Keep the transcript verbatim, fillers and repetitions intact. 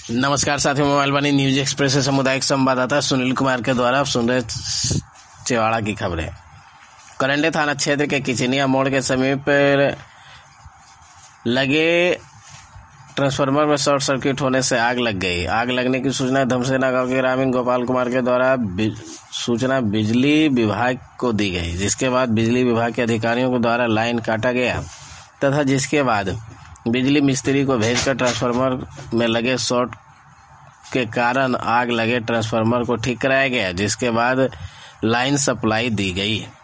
नमस्कार साथियों, मोबाइल वाणी news express से सामुदायिक संवाददाता सुनील कुमार के द्वारा आप सुन रहे चेवाड़ा की खबरें। करंडे थाना क्षेत्र के किचनिया मोड़ के समीप लगे ट्रांसफार्मर में शॉर्ट सर्किट होने से आग लग गई। आग लगने की सूचना धमसेना गांव के ग्रामीण गोपाल कुमार के द्वारा सूचना बिजली विभाग को दी गई, जिसके बाद बिजली विभाग के अधिकारियों के द्वारा लाइन काटा गया तथा जिसके बाद बिजली मिस्त्री को भेजकर ट्रांसफार्मर में लगे शॉर्ट के कारण आग लगे ट्रांसफार्मर को ठीक कराया गया, जिसके बाद लाइन सप्लाई दी गई।